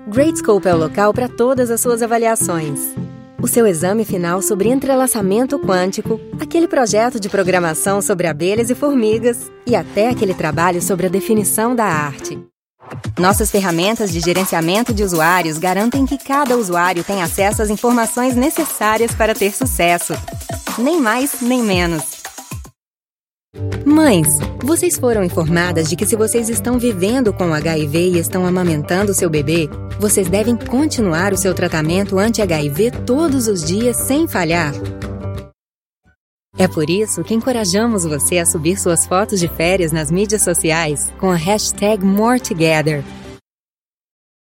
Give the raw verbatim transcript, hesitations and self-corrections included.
Gradescope é o local para todas as suas avaliações. O seu exame final sobre entrelaçamento quântico, aquele projeto de programação sobre abelhas e formigas e até aquele trabalho sobre a definição da arte. Nossas ferramentas de gerenciamento de usuários garantem que cada usuário tenha acesso às informações necessárias para ter sucesso. Nem mais, nem menos. Mães, vocês foram informadas de que se vocês estão vivendo com H I V e estão amamentando seu bebê, vocês devem continuar o seu tratamento anti-H I V todos os dias sem falhar. É por isso que encorajamos você a subir suas fotos de férias nas mídias sociais com a hashtag MoreTogether.